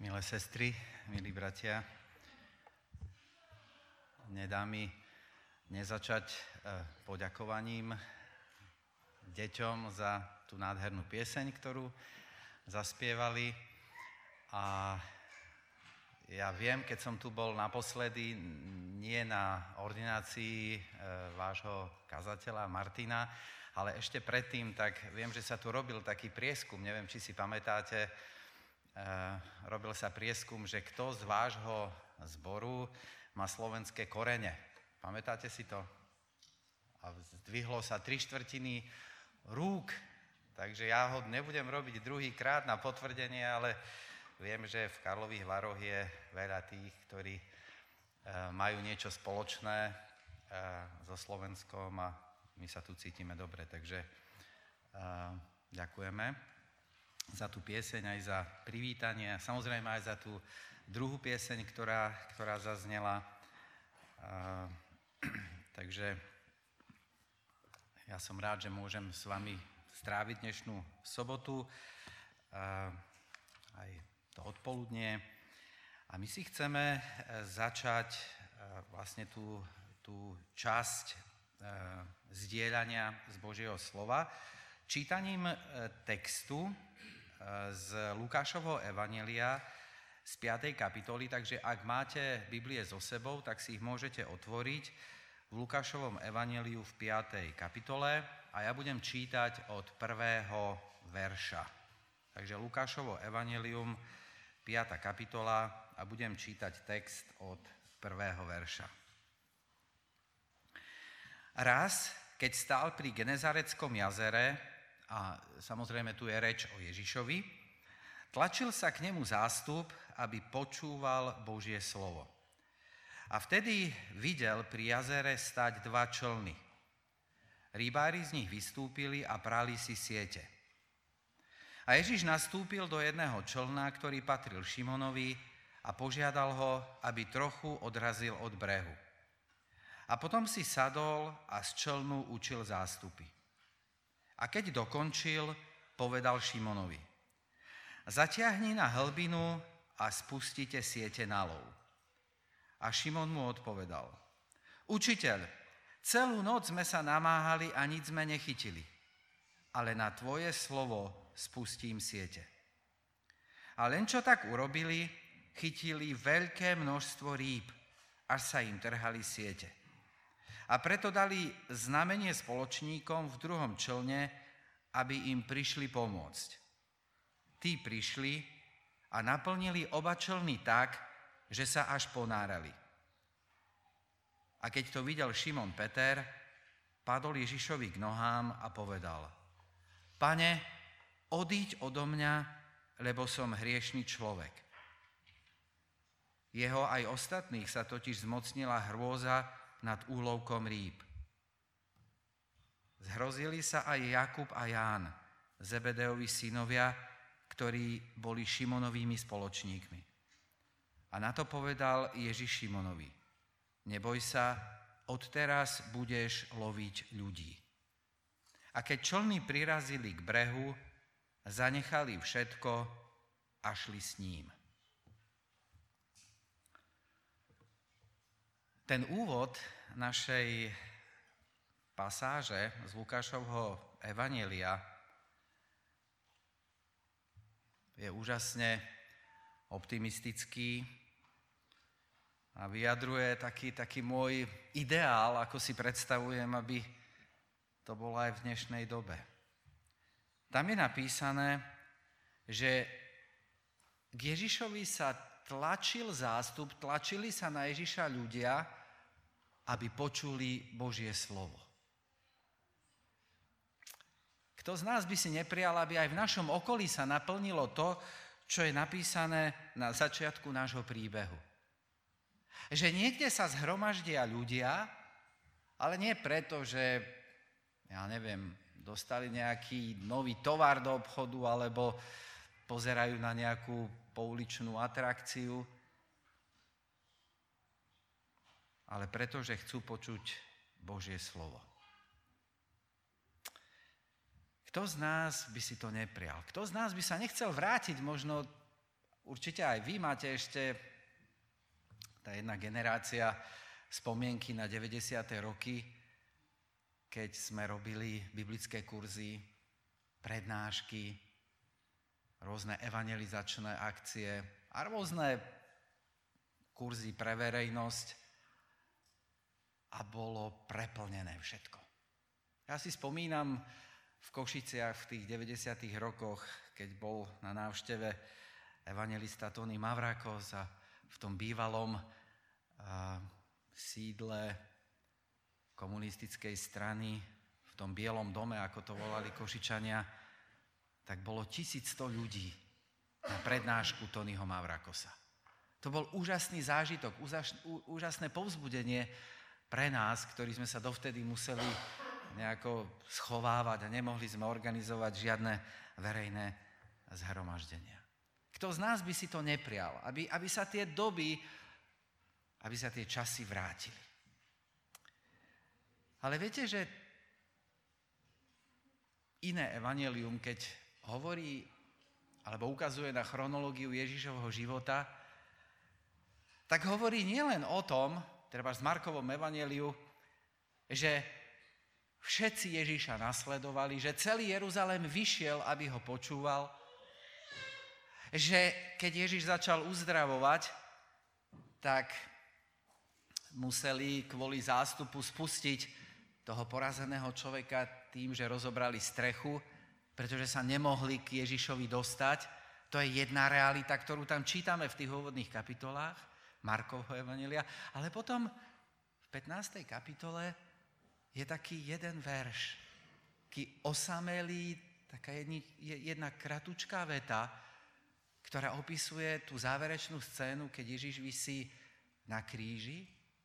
Milé sestry, milí bratia, nedá mi nezačať poďakovaním deťom za tú nádhernú pieseň, ktorú zaspievali. A ja viem, keď som tu bol naposledy, nie na ordinácii vášho kazateľa Martina, ale ešte predtým, tak viem, že sa tu robil taký prieskum, neviem, či si pamätáte, robil sa prieskum, že kto z vášho zboru má slovenské korene. Pamätáte si to? A zdvihlo sa 3/4 rúk, takže ja ho nebudem robiť druhýkrát na potvrdenie, ale viem, že v Karlových Varoch je veľa tých, ktorí majú niečo spoločné so Slovenskom a my sa tu cítime dobre, takže ďakujeme za tú pieseň, aj za privítanie a samozrejme aj za tú druhú pieseň, ktorá zaznela. Takže ja som rád, že môžem s vami stráviť dnešnú sobotu, aj to odpoludnie. A my si chceme začať vlastne tú časť zdieľania z Božieho slova čítaním textu z Lukášovho evanjelia z 5. kapitoly, takže ak máte Biblie so sebou, tak si ich môžete otvoriť v Lukášovom evanjeliu v 5. kapitole a ja budem čítať od 1. verša. Takže Lukášovo evanjelium, 5. kapitola a budem čítať text od 1. verša. Raz, keď stál pri Genezareckom jazere, a samozrejme tu je reč o Ježišovi, tlačil sa k nemu zástup, aby počúval Božie slovo. A vtedy videl pri jazere stať 2 člny. Rybári z nich vystúpili a prali si siete. A Ježiš nastúpil do jedného člna, ktorý patril Šimonovi a požiadal ho, aby trochu odrazil od brehu. A potom si sadol a z člnu učil zástupy. A keď dokončil, povedal Šimonovi: Zatiahni na hlbinu a spustite siete na lov. A Šimon mu odpovedal: Učiteľ, celú noc sme sa namáhali a nič sme nechytili, ale na tvoje slovo spustím siete. A len čo tak urobili, chytili veľké množstvo rýb, až sa im trhali siete. A preto dali znamenie spoločníkom v druhom člne, aby im prišli pomôcť. Tí prišli a naplnili oba člny tak, že sa až ponárali. A keď to videl Šimon Peter, padol Ježišovi k nohám a povedal: Pane, odíď odo mňa, lebo som hriešny človek. Jeho aj ostatných sa totiž zmocnila hrôza nad úlovkom rýb. Zhrozili sa aj Jakub a Ján, Zebedeovi synovia, ktorí boli Šimonovými spoločníkmi. A na to povedal Ježiš Šimonovi: Neboj sa, odteraz budeš loviť ľudí. A keď člny prirazili k brehu, zanechali všetko a šli s ním. Ten úvod našej pasáže z Lukášovho evanjelia je úžasne optimistický a vyjadruje taký môj ideál, ako si predstavujem, aby to bolo aj v dnešnej dobe. Tam je napísané, že k Ježišovi sa tlačil zástup, tlačili sa na Ježiša ľudia, aby počuli Božie slovo. Kto z nás by si neprijal, aby aj v našom okolí sa naplnilo to, čo je napísané na začiatku nášho príbehu. Že niekde sa zhromaždia ľudia, ale nie preto, že, ja neviem, dostali nejaký nový tovar do obchodu, alebo pozerajú na nejakú pouličnú atrakciu, ale preto, že chcú počuť Božie slovo. Kto z nás by si to neprijal? Kto z nás by sa nechcel vrátiť možno určite aj vy máte ešte, tá jedna generácia, spomienky na 90. roky, keď sme robili biblické kurzy, prednášky, rôzne evangelizačné akcie a rôzne kurzy pre verejnosť a bolo preplnené všetko. Ja si spomínam v Košiciach v tých 90. rokoch, keď bol na návšteve evangelista Tony Mavrakos a v tom bývalom sídle komunistickej strany, v tom bielom dome, ako to volali Košičania, tak bolo 1100 ľudí na prednášku Tonyho Mavrakosa. To bol úžasný zážitok, úžasné povzbudenie pre nás, ktorí sme sa dovtedy museli nejako schovávať a nemohli sme organizovať žiadne verejné zhromaždenia. Kto z nás by si to neprial, aby sa tie doby, aby sa tie časy vrátili. Ale viete, že iné evanjelium, keď hovorí alebo ukazuje na chronológiu Ježišovho života, tak hovorí nielen o tom, treba z Markovom evanjeliu, že všetci Ježiša nasledovali, že celý Jeruzalém vyšiel, aby ho počúval, že keď Ježiš začal uzdravovať, tak museli kvôli zástupu spustiť toho porazeného človeka tým, že rozobrali strechu, pretože sa nemohli k Ježišovi dostať. To je jedna realita, ktorú tam čítame v tých úvodných kapitolách Markovho evanjelia. Ale potom v 15. kapitole je taký jeden verš, taký osamelý, taká jedna kratučká veta, ktorá opisuje tú záverečnú scénu, keď Ježiš visí na kríži.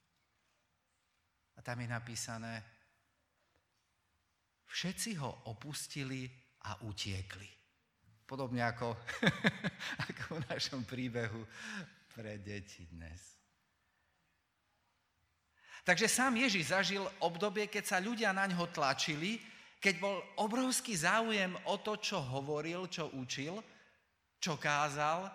A tam je napísané: všetci ho opustili a utiekli. Podobne ako v našom príbehu pre deti dnes. Takže sám Ježiš zažil obdobie, keď sa ľudia na ňo tlačili, keď bol obrovský záujem o to, čo hovoril, čo učil, čo kázal.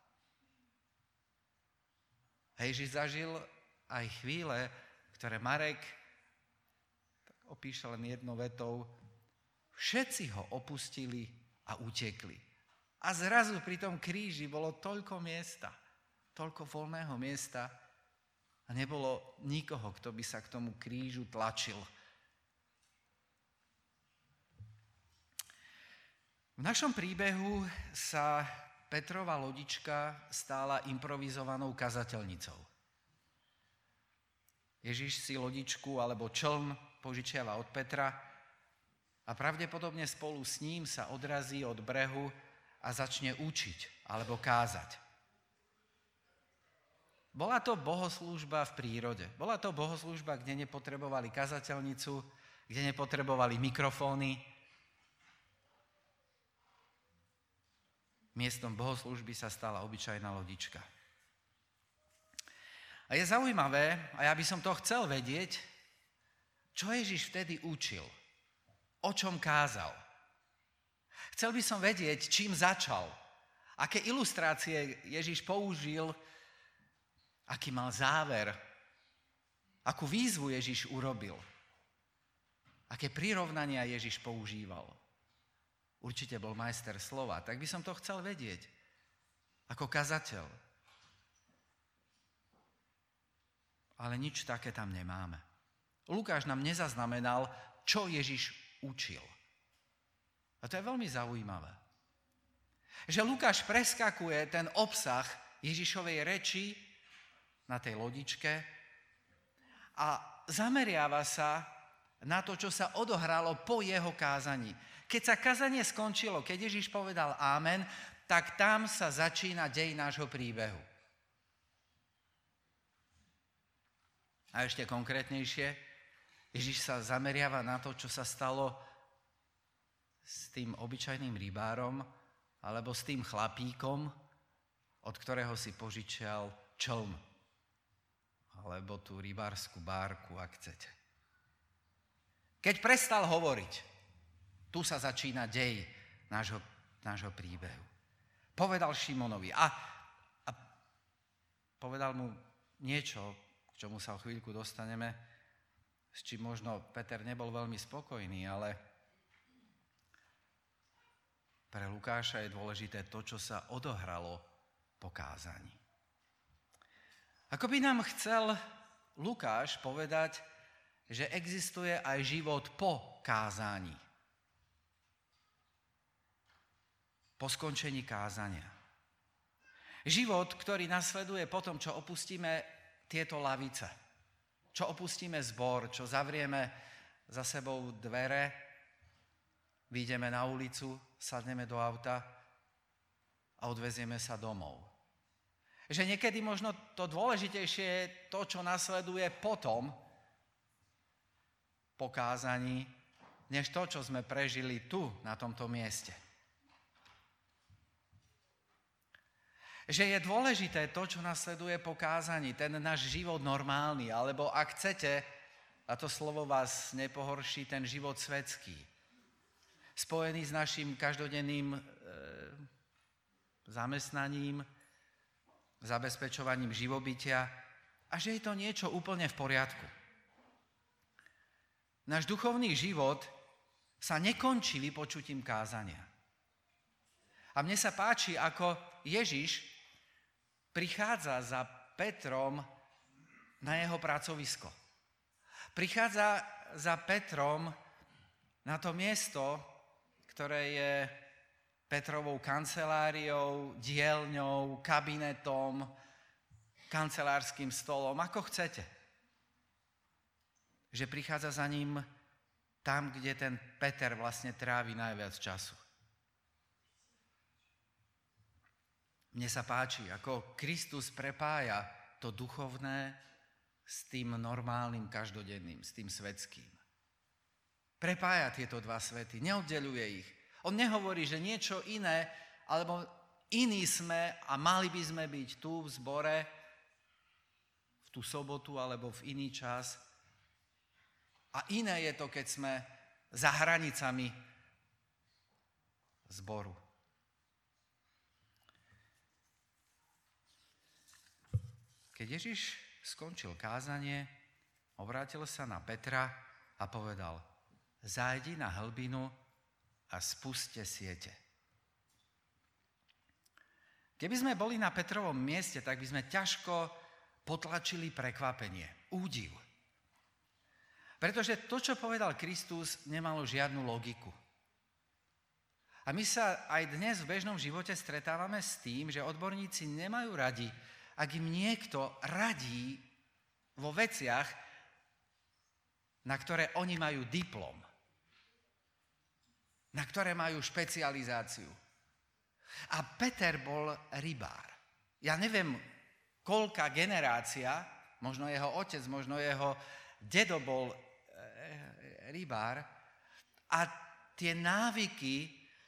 A Ježiš zažil aj chvíle, ktoré Marek opíše len jednou vetou: všetci ho opustili a utekli. A zrazu pri tom kríži bolo toľko miesta, toľko voľného miesta a nebolo nikoho, kto by sa k tomu krížu tlačil. V našom príbehu sa Petrova lodička stála improvizovanou kazateľnicou. Ježiš si lodičku alebo čln požičiava od Petra a pravdepodobne spolu s ním sa odrazí od brehu a začne učiť alebo kázať. Bola to bohoslúžba v prírode. Bola to bohoslúžba, kde nepotrebovali kazateľnicu, kde nepotrebovali mikrofóny. Miestom bohoslúžby sa stala obyčajná lodička. A je zaujímavé, a ja by som to chcel vedieť, čo Ježiš vtedy učil, o čom kázal. Chcel by som vedieť, čím začal, aké ilustrácie Ježiš použil, aký mal záver, akú výzvu Ježiš urobil, aké prirovnania Ježiš používal. Určite bol majster slova, tak by som to chcel vedieť, ako kazateľ. Ale nič také tam nemáme. Lukáš nám nezaznamenal, čo Ježiš učil. A to je veľmi zaujímavé. Že Lukáš preskakuje ten obsah Ježišovej reči na tej lodičke a zameriava sa na to, čo sa odohralo po jeho kázaní. Keď sa kázanie skončilo, keď Ježiš povedal ámen, tak tam sa začína dej nášho príbehu. A ešte konkrétnejšie, Ježiš sa zameriava na to, čo sa stalo s tým obyčajným rybárom alebo s tým chlapíkom, od ktorého si požičial čln alebo tú rybárskú bárku, ak chcete. Keď prestal hovoriť, tu sa začína dej nášho príbehu. Povedal Šimonovi: a povedal mu niečo, k čomu sa o chvíľku dostaneme, s čím možno Peter nebol veľmi spokojný, ale pre Lukáša je dôležité to, čo sa odohralo po kázaní. Ako by nám chcel Lukáš povedať, že existuje aj život po kázaní. Po skončení kázania. Život, ktorý nasleduje po tom, čo opustíme tieto lavice, čo opustíme zbor, čo zavrieme za sebou dvere, vyjdeme na ulicu, sadneme do auta a odvezieme sa domov. Že niekedy možno to dôležitejšie je to, čo nasleduje potom, po kázaní, než to, čo sme prežili tu, na tomto mieste. Že je dôležité to, čo nasleduje po kázaní, ten náš život normálny, alebo ak chcete, a to slovo vás nepohorší, ten život svetský, spojený s našim každodenným zamestnaním, zabezpečovaním živobytia a že je to niečo úplne v poriadku. Náš duchovný život sa nekončí vypočutím kázania. A mne sa páči, ako Ježiš prichádza za Petrom na jeho pracovisko. Prichádza za Petrom na to miesto, ktoré je Petrovou kanceláriou, dielňou, kabinetom, kancelárskym stolom, ako chcete. Že prichádza za ním tam, kde ten Peter vlastne trávi najviac času. Mne sa páči, ako Kristus prepája to duchovné s tým normálnym, každodenným, s tým svetským. Prepája tieto dva svety, neoddeľuje ich. On nehovorí, že niečo iné, alebo iní sme a mali by sme byť tu v zbore, v tú sobotu alebo v iný čas. A iné je to, keď sme za hranicami zboru. Keď Ježiš skončil kázanie, obrátil sa na Petra a povedal: zájdi na hlbinu a spuste siete. Keby sme boli na Petrovom mieste, tak by sme ťažko potlačili prekvapenie, údiv. Pretože to, čo povedal Kristus, nemalo žiadnu logiku. A my sa aj dnes v bežnom živote stretávame s tým, že odborníci nemajú radi, ak im niekto radí vo veciach, na ktoré oni majú diplom, na ktoré majú špecializáciu. A Peter bol rybár. Ja neviem, koľká generácia, možno jeho otec, možno jeho dedo bol rybár, a tie návyky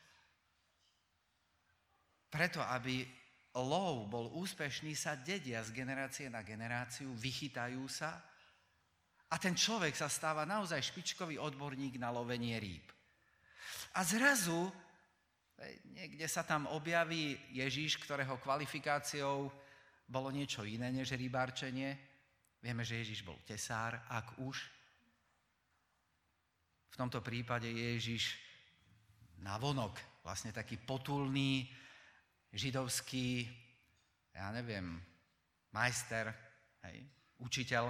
preto, aby lov bol úspešný, sa dedia z generácie na generáciu, vychytajú sa a ten človek sa stáva naozaj špičkový odborník na lovenie rýb. A zrazu niekde sa tam objaví Ježiš, ktorého kvalifikáciou bolo niečo iné než rybárčenie. Vieme, že Ježiš bol tesár, ak už. V tomto prípade je Ježiš navonok, vlastne taký potulný, židovský, ja neviem, majster, učiteľ.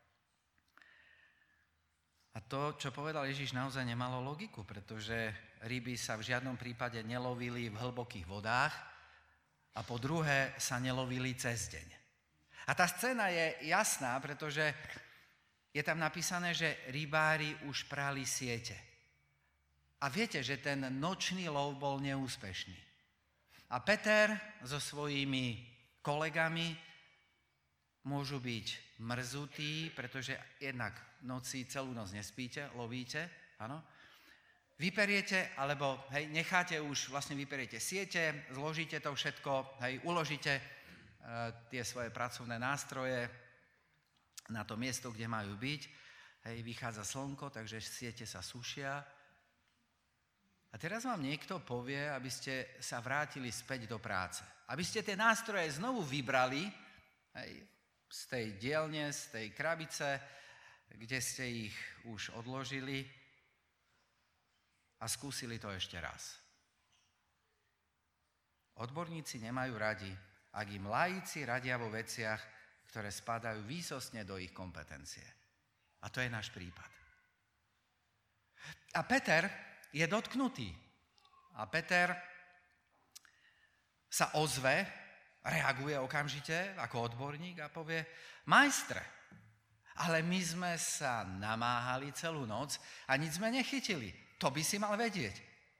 A to, čo povedal Ježiš, naozaj nemalo logiku, pretože ryby sa v žiadnom prípade nelovili v hlbokých vodách a po druhé sa nelovili cez deň. A tá scéna je jasná, pretože je tam napísané, že rybári už prali siete. A viete, že ten nočný lov bol neúspešný. A Peter so svojimi kolegami môžu byť mrzutí, pretože jednak noci celú noc nespíte, lovíte, áno. Vyperiete, alebo necháte už, vlastne vyperiete siete, zložíte to všetko, uložíte tie svoje pracovné nástroje na to miesto, kde majú byť. Vychádza slnko, takže siete sa sušia. A teraz vám niekto povie, aby ste sa vrátili späť do práce. Aby ste tie nástroje znovu vybrali Hej, z tej dielne, z tej krabice, kde ste ich už odložili a skúsili to ešte raz. Odborníci nemajú radi, ak im laici radia vo veciach, ktoré spadajú výsostne do ich kompetencie. A to je náš prípad. A Peter je dotknutý. A Peter sa ozve, reaguje okamžite ako odborník a povie: majstre, ale my sme sa namáhali celú noc a nič sme nechytili. To by si mal vedieť.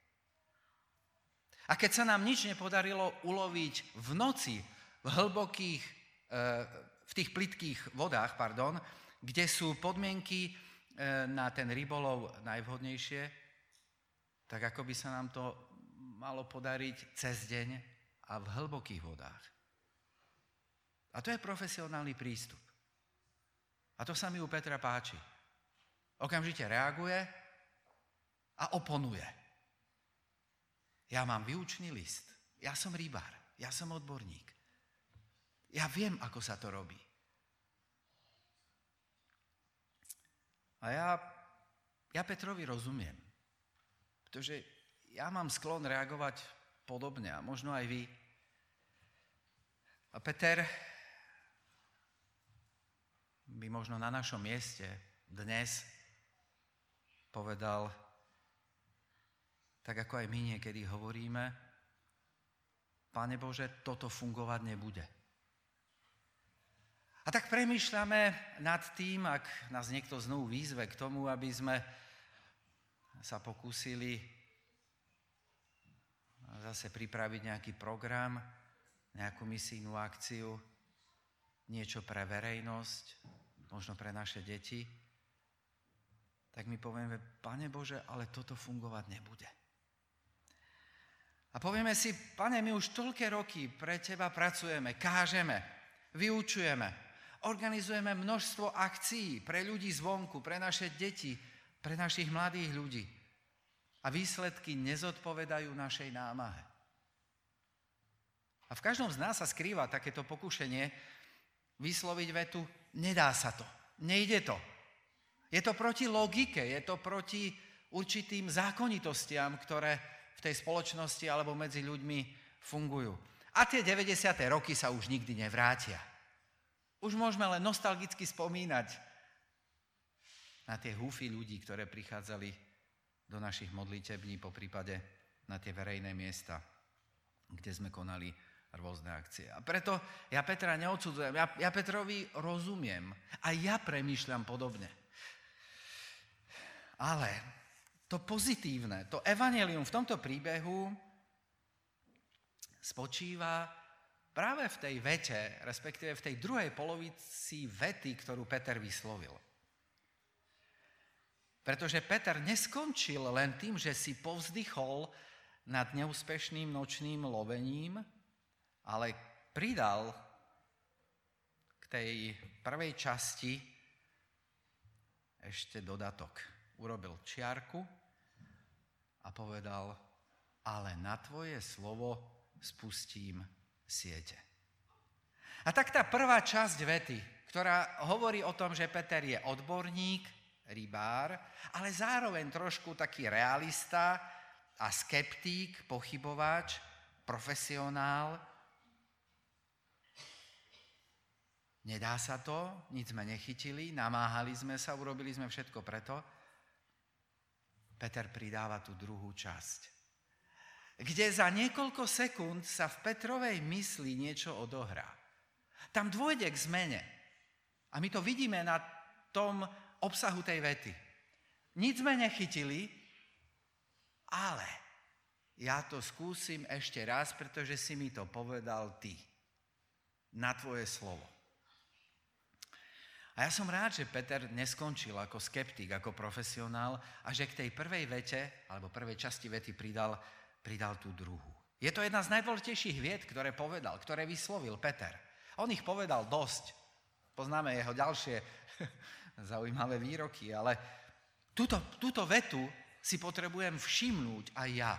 A keď sa nám nič nepodarilo uloviť v noci v hlbokých, v tých plytkých vodách, kde sú podmienky na ten rybolov najvhodnejšie, tak ako by sa nám to malo podariť cez deň a v hlbokých vodách. A to je profesionálny prístup. A to sa mi u Petra páči. Okamžite reaguje a oponuje. Ja mám výučný list, ja som rybár, ja som odborník. Ja viem, ako sa to robí. A ja Petrovi rozumiem, pretože ja mám sklon reagovať podobne a možno aj vy. A Peter by možno na našom mieste dnes povedal, tak ako aj my niekedy hovoríme: Pane Bože, toto fungovať nebude. A tak premýšľame nad tým, ak nás niekto znovu výzve k tomu, aby sme sa pokúsili zase pripraviť nejaký program, nejakú misijnú akciu, niečo pre verejnosť, možno pre naše deti, tak my povieme: Pane Bože, ale toto fungovať nebude. A povieme si: Pane, my už toľké roky pre Teba pracujeme, kážeme, vyučujeme, organizujeme množstvo akcií pre ľudí zvonku, pre naše deti, pre našich mladých ľudí. A výsledky nezodpovedajú našej námahe. A v každom z nás sa skrýva takéto pokušenie vysloviť vetu: nedá sa to, nejde to. Je to proti logike, je to proti určitým zákonitostiam, ktoré v tej spoločnosti alebo medzi ľuďmi fungujú. A tie 90. roky sa už nikdy nevrátia. Už môžeme len nostalgicky spomínať na tie húfy ľudí, ktoré prichádzali do našich modlitební, po prípade na tie verejné miesta, kde sme konali rôzne akcie. A preto ja Petra neodsudzujem, ja Petrovi rozumiem a ja premýšľam podobne. Ale to pozitívne, to evanjelium v tomto príbehu spočíva práve v tej vete, respektíve v tej druhej polovici vety, ktorú Peter vyslovil. Pretože Peter neskončil len tým, že si povzdychol nad neúspešným nočným lovením, ale pridal k tej prvej časti ešte dodatok. Urobil čiarku a povedal: ale na tvoje slovo spustím siete. A tak tá prvá časť vety, ktorá hovorí o tom, že Peter je odborník, rybár, ale zároveň trošku taký realista a skeptík, pochybovač, profesionál. Nedá sa to, nič sme nechytili, namáhali sme sa, urobili sme všetko preto. Peter pridáva tú druhú časť, kde za niekoľko sekúnd sa v Petrovej mysli niečo odohrá. Tam dôjde k zmene. A my to vidíme na tom obsahu tej vety. Nič sme nechytili, ale ja to skúsim ešte raz, pretože si mi to povedal ty. Na tvoje slovo. A ja som rád, že Peter neskončil ako skeptik, ako profesionál a že k tej prvej vete, alebo prvej časti vety pridal tú druhú. Je to jedna z najdôležitejších vied, ktoré povedal, ktoré vyslovil Peter. On ich povedal dosť. Poznáme jeho ďalšie zaujímavé výroky, ale túto vetu si potrebujem všimnúť aj ja.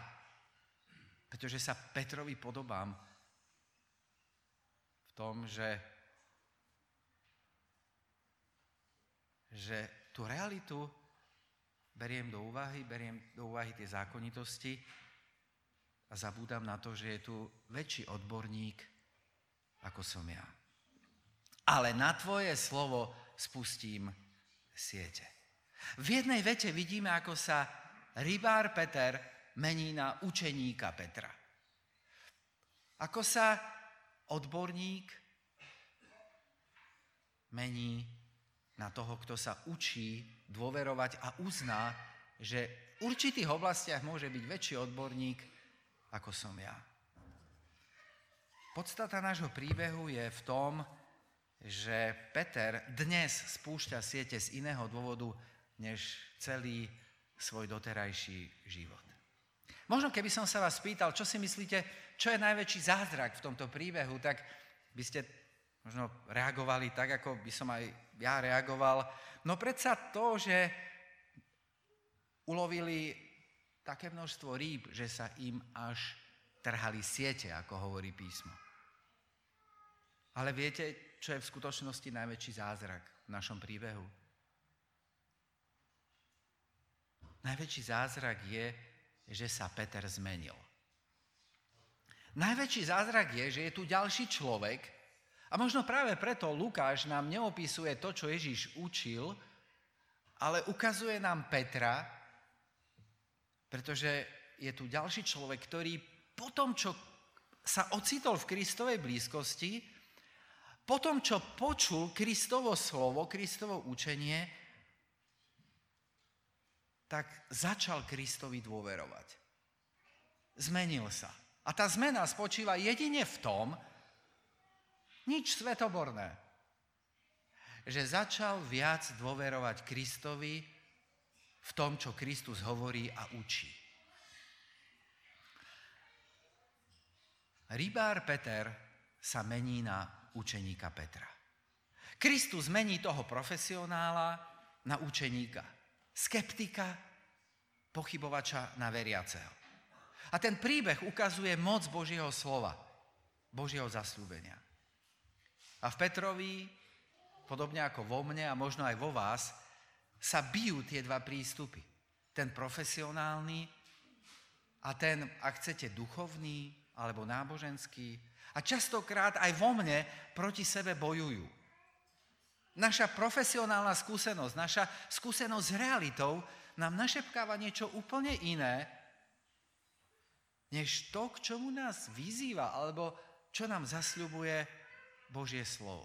Pretože sa Petrovi podobám v tom, že že tú realitu beriem do úvahy tie zákonitosti a zabúdam na to, že je tu väčší odborník, ako som ja. Ale na tvoje slovo spustím siete. V jednej vete vidíme, ako sa rybár Peter mení na učeníka Petra. Ako sa odborník mení na toho, kto sa učí dôverovať a uzná, že v určitých oblastiach môže byť väčší odborník, ako som ja. Podstata nášho príbehu je v tom, že Peter dnes spúšťa siete z iného dôvodu, než celý svoj doterajší život. Možno keby som sa vás pýtal, čo si myslíte, čo je najväčší zázrak v tomto príbehu, tak by ste možno reagovali tak, ako by som aj ja reagoval. No predsa to, že ulovili také množstvo rýb, že sa im až trhali siete, ako hovorí písmo. Ale viete, čo je v skutočnosti najväčší zázrak v našom príbehu? Najväčší zázrak je, že sa Peter zmenil. Najväčší zázrak je, že je tu ďalší človek a možno práve preto Lukáš nám neopisuje to, čo Ježiš učil, ale ukazuje nám Petra, pretože je tu ďalší človek, ktorý po tom, čo sa ocitol v Kristovej blízkosti, po tom, čo počul Kristovo slovo, Kristovo učenie, tak začal Kristovi dôverovať. Zmenil sa. A tá zmena spočíva jedine v tom, nič svetoborné, že začal viac dôverovať Kristovi v tom, čo Kristus hovorí a učí. Rybár Peter sa mení na učeníka Petra. Kristus mení toho profesionála na učeníka. Skeptika, pochybovača na veriaceho. A ten príbeh ukazuje moc Božieho slova, Božieho zasľúbenia. A v Petrovi, podobne ako vo mne a možno aj vo vás, sa bijú tie dva prístupy. Ten profesionálny a ten, ak chcete, duchovný alebo náboženský. A častokrát aj vo mne proti sebe bojujú. Naša profesionálna skúsenosť, naša skúsenosť s realitou nám našepkáva niečo úplne iné, než to, k čomu nás vyzýva, alebo čo nám zasľubuje Božie slovo.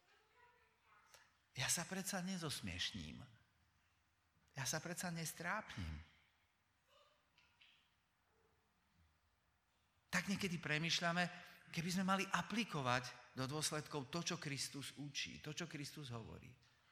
Ja sa predsa nezosmiešním. Ja sa predsa nestrápnim. Tak niekedy premýšľame, keby sme mali aplikovať do dôsledkov to, čo Kristus učí, to, čo Kristus hovorí.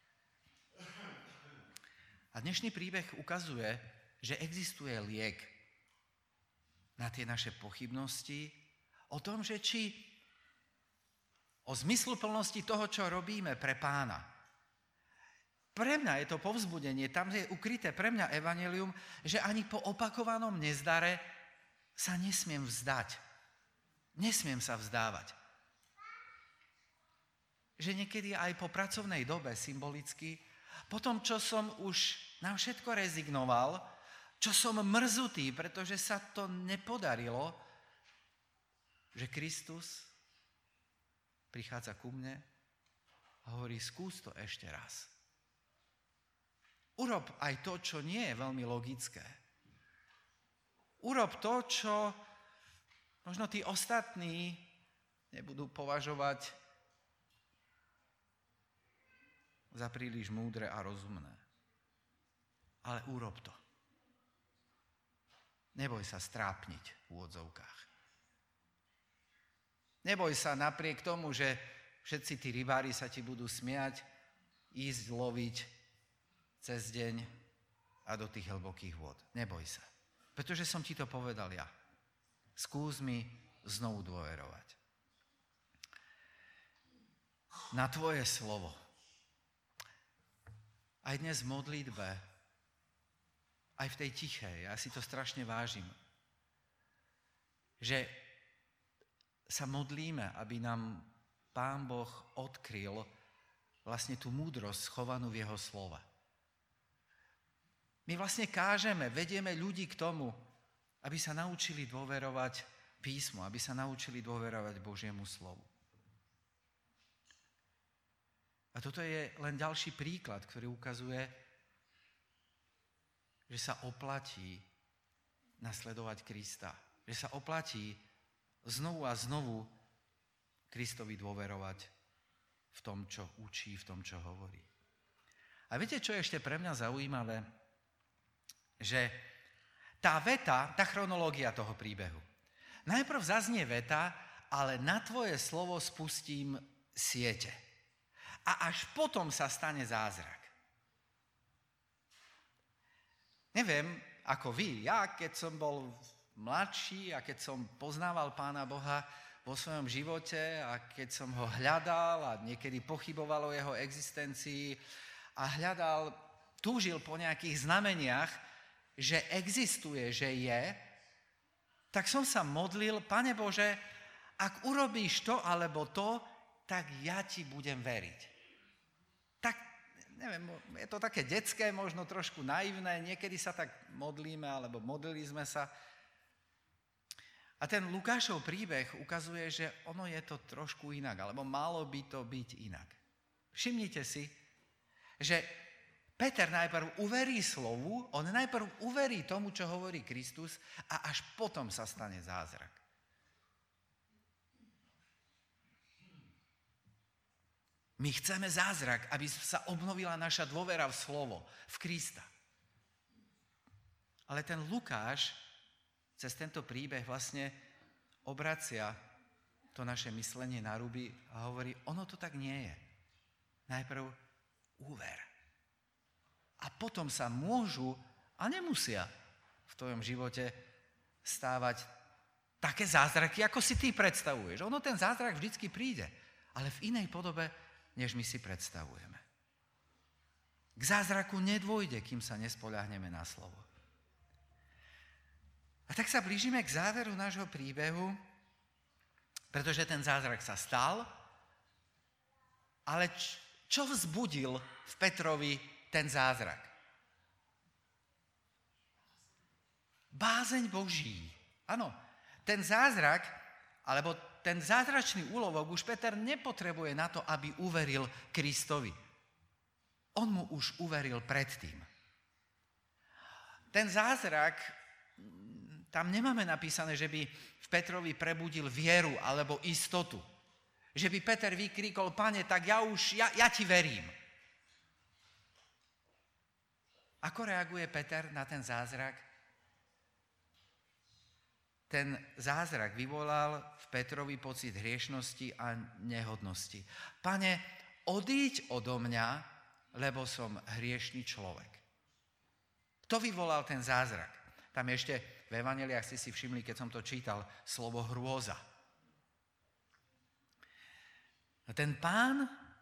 A dnešný príbeh ukazuje, že existuje liek na tie naše pochybnosti o tom, že či o zmysluplnosti toho, čo robíme pre Pána. Pre mňa je to povzbudenie, tam je ukryté pre mňa evanjelium, že ani po opakovanom nezdare sa nesmiem vzdať. Nesmiem sa vzdávať. Že niekedy aj po pracovnej dobe symbolicky, po tom, čo som už na všetko rezignoval, čo som mrzutý, pretože sa to nepodarilo, že Kristus prichádza ku mne a hovorí, skús to ešte raz. Urob aj to, čo nie je veľmi logické. Urob to, čo možno tí ostatní nebudú považovať za príliš múdre a rozumné. Ale urob to. Neboj sa strápniť v úvodzovkách. Neboj sa napriek tomu, že všetci tí rybári sa ti budú smiať, ísť loviť cez deň a do tých hlbokých vôd. Neboj sa. Pretože som ti to povedal ja. Skús mi znovu dôverovať. Na tvoje slovo. Aj dnes v modlitbe, aj v tej tichej, ja si to strašne vážim, že sa modlíme, aby nám Pán Boh odkryl vlastne tú múdrosť schovanú v jeho slova. My vlastne kážeme, vedieme ľudí k tomu, aby sa naučili dôverovať písmu, aby sa naučili dôverovať Božiemu slovu. A toto je len ďalší príklad, ktorý ukazuje, že sa oplatí nasledovať Krista. Že sa oplatí znovu a znovu Kristovi dôverovať v tom, čo učí, v tom, čo hovorí. A viete, čo je ešte pre mňa zaujímavé? Že tá veta, tá chronológia toho príbehu. Najprv zaznie veta, ale na tvoje slovo spustím siete. A až potom sa stane zázrak. Neviem, ako vy, ja keď som bol mladší a keď som poznával Pána Boha vo svojom živote a keď som ho hľadal a niekedy pochyboval o jeho existencii a túžil po nejakých znameniach, že existuje, že je, tak som sa modlil, Pane Bože, ak urobíš to alebo to, tak ja ti budem veriť. Tak, neviem, je to také detské, možno trošku naivné, niekedy sa tak modlíme, alebo modlili sme sa. A ten Lukášov príbeh ukazuje, že ono je to trošku inak, alebo malo by to byť inak. Všimnite si, že Peter najprv uverí slovu, on najprv uverí tomu, čo hovorí Kristus a až potom sa stane zázrak. My chceme zázrak, aby sa obnovila naša dôvera v slovo, v Krista. Ale ten Lukáš cez tento príbeh vlastne obracia to naše myslenie na ruby a hovorí, ono to tak nie je. Najprv úver. A potom sa môžu a nemusia v tvojom živote stávať také zázraky, ako si ty predstavuješ. Ono ten zázrak vždycky príde, ale v inej podobe, než my si predstavujeme. K zázraku nedôjde, kým sa nespoľahneme na slovo. A tak sa blížime k záveru nášho príbehu, pretože ten zázrak sa stal, ale čo vzbudil v Petrovi ten zázrak? Bázeň Boží. Áno, ten zázrak, alebo ten zázračný úlovok už Peter nepotrebuje na to, aby uveril Kristovi. On mu už uveril predtým. Ten zázrak, tam nemáme napísané, že by v Petrovi prebudil vieru alebo istotu. Že by Peter vykríkol, Pane, tak ja ti verím. Ako reaguje Peter na ten zázrak? Ten zázrak vyvolal v Petrovi pocit hriešnosti a nehodnosti. Pane, odíď odo mňa, lebo som hriešný človek. Kto vyvolal ten zázrak? Tam ešte v Evanjeliách ste si všimli, keď som to čítal, slovo hrôza. A ten Pán,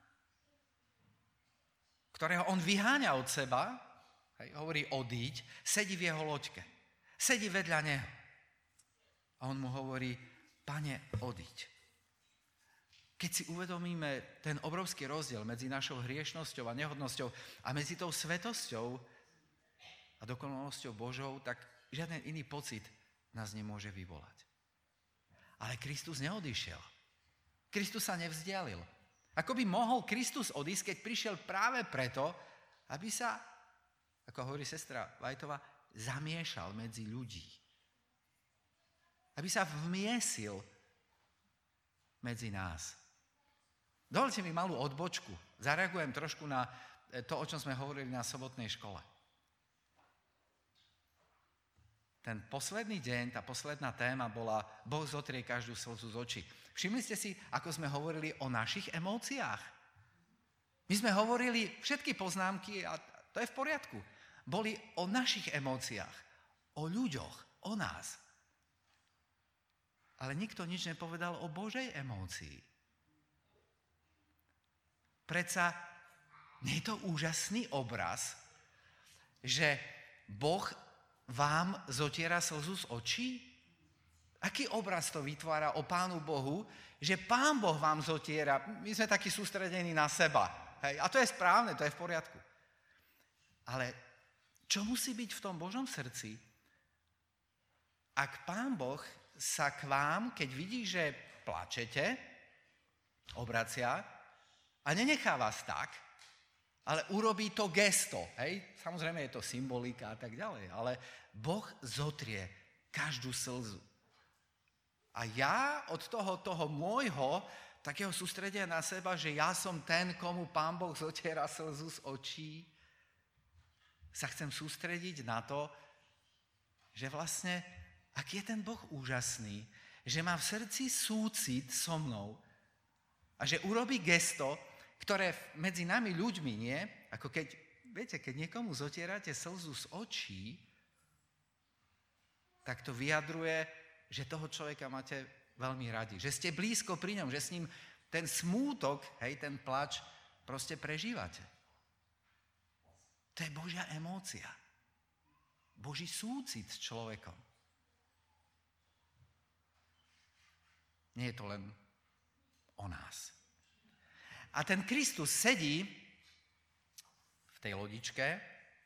ktorého on vyháňa od seba, hovorí odíď, sedí v jeho loďke. Sedí vedľa neho. A on mu hovorí, Pane, odíď. Keď si uvedomíme ten obrovský rozdiel medzi našou hriešnosťou a nehodnosťou a medzi tou svetosťou a dokonalosťou Božou, tak žiaden iný pocit nás nemôže vyvolať. Ale Kristus neodišiel. Kristus sa nevzdialil. Ako by mohol Kristus odísť, keď prišiel práve preto, aby sa, ako hovorí sestra Vajtová, zamiešal medzi ľudí. Aby sa vmiesil medzi nás. Dovoľte mi malú odbočku. Zareagujem trošku na to, o čom sme hovorili na sobotnej škole. Ten posledný deň, tá posledná téma bola Boh zotrie každú slzu z očí. Všimli ste si, ako sme hovorili o našich emóciách? My sme hovorili všetky poznámky, a to je v poriadku, boli o našich emóciách, o ľuďoch, o nás. Ale nikto nič nepovedal o Božej emócii. Predsa nie je to úžasný obraz, že Boh vám zotiera slzu z očí? Aký obraz to vytvára o Pánu Bohu, že Pán Boh vám zotiera? My sme takí sústredení na seba. Hej? A to je správne, to je v poriadku. Ale čo musí byť v tom Božom srdci, ak Pán Boh sa k vám, keď vidí, že plačete, obracia a nenechá vás tak, ale urobí to gesto. Hej? Samozrejme je to symbolika a tak ďalej, ale Boh zotrie každú slzu. A ja od toho môjho takého sústredia na seba, že ja som ten, komu Pán Boh zotiera slzu z očí, sa chcem sústrediť na to, že vlastne, aký je ten Boh úžasný, že má v srdci súcit so mnou a že urobí gesto, ktoré medzi nami ľuďmi nie, ako keď, viete, keď niekomu zotierate slzu z očí, tak to vyjadruje, že toho človeka máte veľmi radi, že ste blízko pri ňom, že s ním ten smútok, hej, ten plač proste prežívate. To je Božia emócia. Boží súcit s človekom. Nie je to len o nás. A ten Kristus sedí v tej lodičke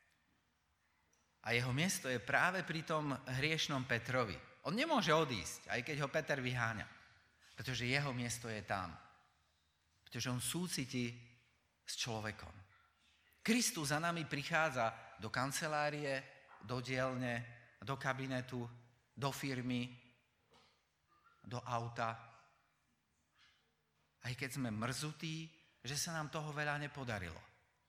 a jeho miesto je práve pri tom hriešnom Petrovi. On nemôže odísť, aj keď ho Peter vyháňa, pretože jeho miesto je tam. Pretože on súcití s človekom. Kristus za nami prichádza do kancelárie, do dielne, do kabinetu, do firmy, do auta. Aj keď sme mrzutí, že sa nám toho veľa nepodarilo.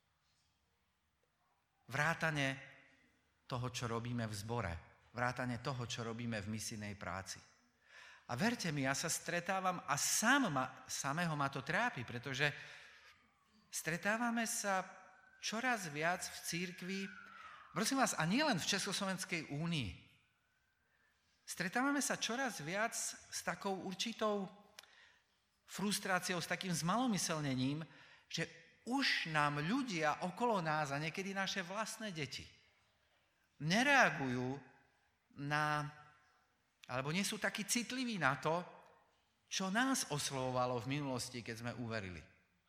Vrátane toho, čo robíme v zbore. Vrátane toho, čo robíme v misijnej práci. A verte mi, ja sa stretávam a samého ma to trápi, pretože stretávame sa čoraz viac v cirkvi, prosím vás, a nie len v Československej únii. Stretávame sa čoraz viac s takou určitou frustráciou, s takým zmalomyselnením, že už nám ľudia okolo nás a niekedy naše vlastné deti nereagujú na, alebo nie sú takí citliví na to, čo nás oslovovalo v minulosti, keď sme uverili.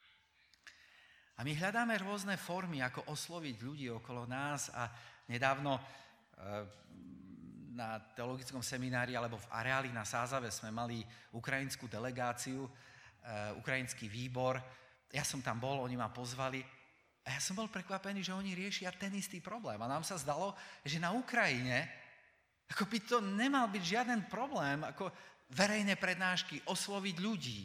A my hľadáme rôzne formy, ako osloviť ľudí okolo nás a nedávno na teologickom seminári alebo v areáli na Sázave sme mali ukrajinskú delegáciu, ukrajinský výbor. Ja som tam bol, oni ma pozvali a ja som bol prekvapený, že oni riešia ten istý problém. A nám sa zdalo, že na Ukrajine ako by to nemal byť žiaden problém, ako verejné prednášky, osloviť ľudí.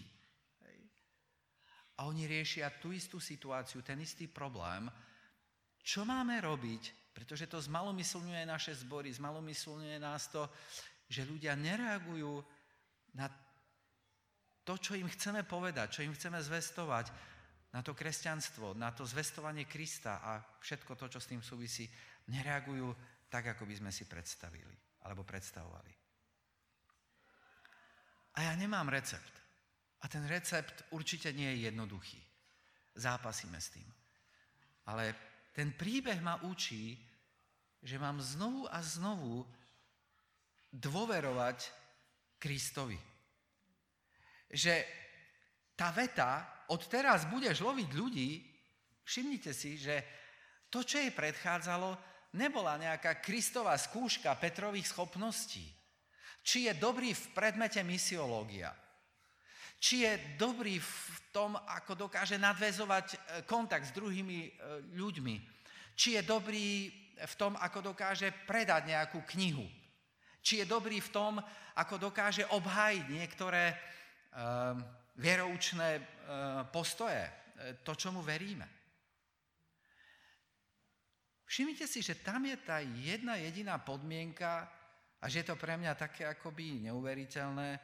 A oni riešia tú istú situáciu, ten istý problém. Čo máme robiť? Pretože to zmalomyslňuje naše zbory, zmalomyslňuje nás to, že ľudia nereagujú na to, čo im chceme povedať, čo im chceme zvestovať, na to kresťanstvo, na to zvestovanie Krista a všetko to, čo s tým súvisí, nereagujú tak, ako by sme si predstavili alebo predstavovali. A ja nemám recept. A ten recept určite nie je jednoduchý. Zápasíme s tým. Ale ten príbeh ma učí, že mám znovu a znovu dôverovať Kristovi. Že tá veta, od teraz budeš loviť ľudí, všimnite si, že to, čo jej predchádzalo, nebola nejaká Kristova skúška Petrových schopností. Či je dobrý v predmete misiológia. Či je dobrý v tom, ako dokáže nadväzovať kontakt s druhými ľuďmi. Či je dobrý v tom, ako dokáže predať nejakú knihu. Či je dobrý v tom, ako dokáže obhájiť niektoré vieroučné postoje, to, čomu veríme. Všimnite si, že tam je tá jedna jediná podmienka a že je to pre mňa také akoby neuveriteľné.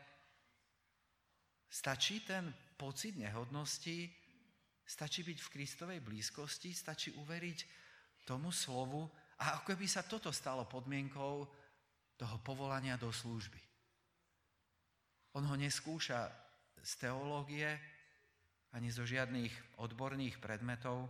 Stačí ten pocit nehodnosti, stačí byť v Kristovej blízkosti, stačí uveriť tomu slovu a ako by sa toto stalo podmienkou toho povolania do služby. On ho neskúša z teológie ani zo žiadnych odborných predmetov,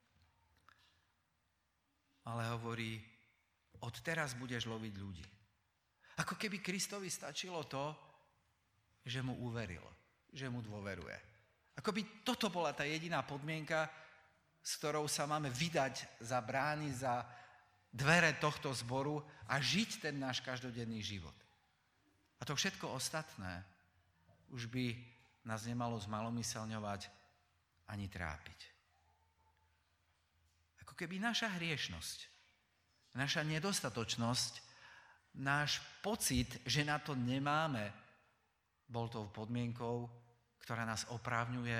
ale hovorí, od teraz budeš loviť ľudí. Ako keby Kristovi stačilo to, že mu uveril, že mu dôveruje. Ako by toto bola tá jediná podmienka, s ktorou sa máme vydať za brány, za dvere tohto zboru a žiť ten náš každodenný život. A to všetko ostatné už by nás nemalo zmalomyselňovať ani trápiť. Ako keby naša hriešnosť, naša nedostatočnosť, náš pocit, že na to nemáme, bol tou podmienkou, ktorá nás oprávňuje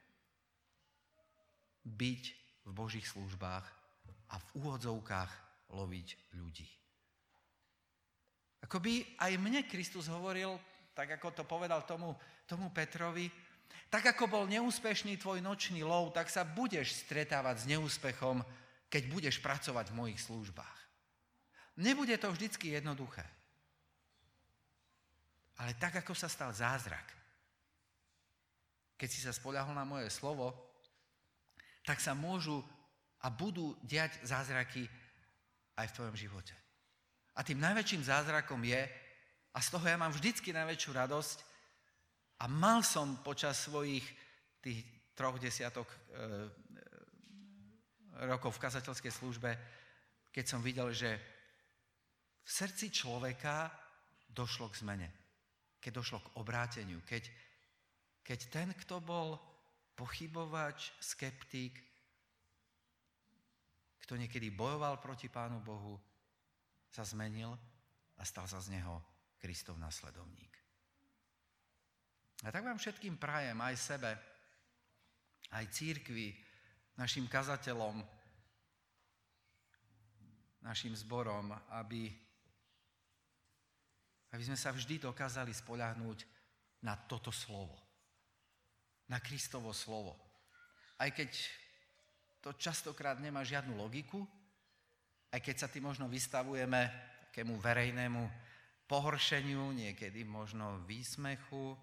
byť v Božích službách a v úvodzovkách loviť ľudí. Akoby aj mne Kristus hovoril, tak ako to povedal tomu Petrovi, tak ako bol neúspešný tvoj nočný lov, tak sa budeš stretávať s neúspechom, keď budeš pracovať v mojich službách. Nebude to vždycky jednoduché. Ale tak, ako sa stal zázrak, keď si sa spoľahol na moje slovo, tak sa môžu a budú diať zázraky aj v tvojom živote. A tým najväčším zázrakom je, a z toho ja mám vždycky najväčšiu radosť, a mal som počas svojich tých 30 rokov v kazateľskej službe, keď som videl, že v srdci človeka došlo k zmene. Keď došlo k obráteniu. Keď ten, kto bol pochybovač, skeptik, kto niekedy bojoval proti Pánu Bohu, sa zmenil a stal sa z neho Kristov nasledovník. A tak vám všetkým prajem, aj sebe, aj cirkvi, našim kazateľom, našim zborom, aby sme sa vždy dokázali spoľahnúť na toto slovo. Na Kristovo slovo. Aj keď to častokrát nemá žiadnu logiku, aj keď sa tým možno vystavujeme takému verejnému pohoršeniu, niekedy možno výsmechu,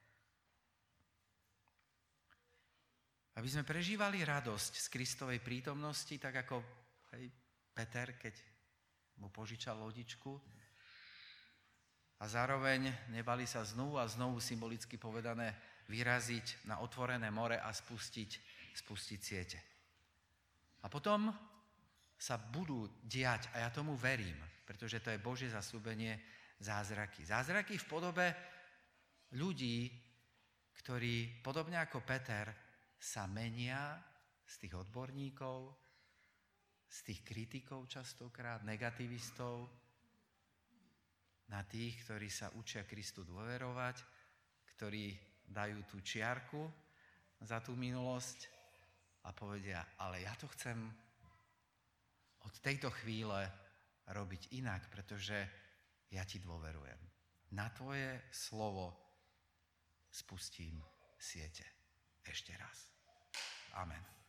aby sme prežívali radosť z Kristovej prítomnosti, tak ako aj Peter, keď mu požičal lodičku, a zároveň nebali sa znovu a znovu symbolicky povedané vyraziť na otvorené more a spustiť siete. A potom sa budú diať, a ja tomu verím, pretože to je Božie zasľúbenie, zázraky. Zázraky v podobe ľudí, ktorí podobne ako Peter sa menia z tých odborníkov, z tých kritikov častokrát, negativistov, na tých, ktorí sa učia Kristu dôverovať, ktorí dajú tú čiarku za tú minulosť a povedia, ale ja to chcem od tejto chvíle robiť inak, pretože ja ti dôverujem. Na tvoje slovo spustím siete. Ešte raz. Amen.